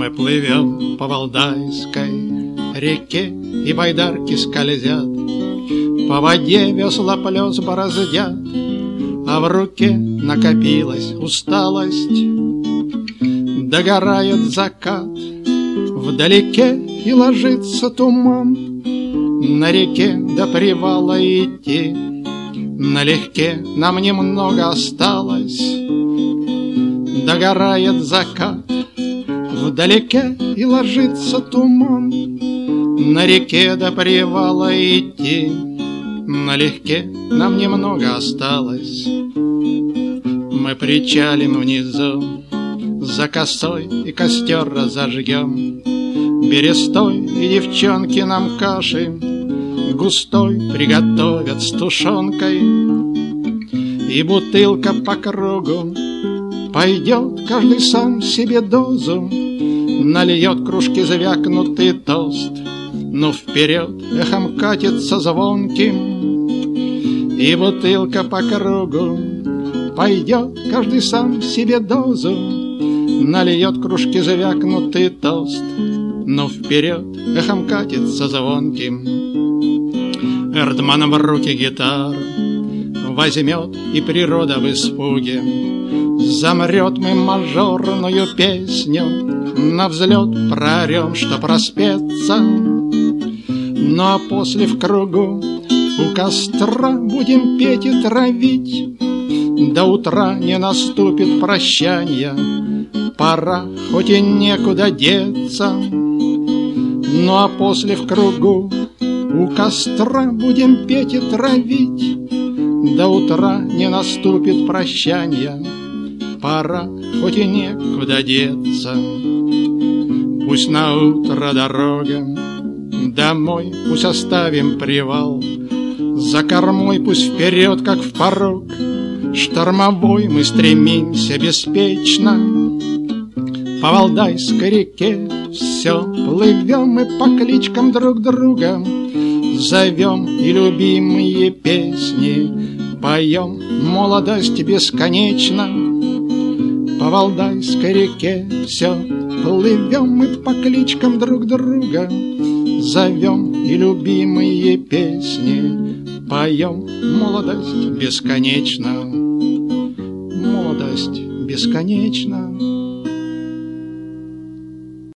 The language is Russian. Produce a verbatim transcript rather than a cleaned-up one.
Мы плывем по Валдайской реке, и байдарки скользят, по воде весла плес бороздят, а в руке накопилась усталость. Догорает закат вдалеке, и ложится туман. На реке до привала идти налегке нам немного осталось. Догорает закат вдалеке, и ложится туман. На реке до привала идти налегке нам немного осталось. Мы причалим внизу за косой, и костер разожгем. Берестой и девчонки нам каши густой приготовят с тушенкой. И бутылка по кругу пойдет, каждый сам себе дозу нальет, кружки звякнутый тост. Ну вперед эхом катится звонким, и бутылка по кругу пойдет, каждый сам себе дозу нальет, кружки звякнутый тост. Ну вперед эхом катится звонким. Эрдман в руки гитару возьмет, и природа в испуге замрет. Мы мажорную песню на взлет проорем, что проспеться. Ну а после в кругу у костра будем петь и травить. До утра не наступит прощанья, пора, хоть и некуда деться. Ну а после в кругу у костра будем петь и травить. До утра не наступит прощанья, пора, хоть и некуда деться. Пусть на утро дорога домой, пусть оставим привал. За кормой пусть вперед, как в порог штормовой, мы стремимся беспечно. По Валдайской реке все плывем мы по кличкам друг друга, зовем и любимые песни поем. Молодость бесконечна. По Валдайской реке все плывем мы по кличкам друг друга, зовем и любимые песни поем. Молодость бесконечна, молодость бесконечна.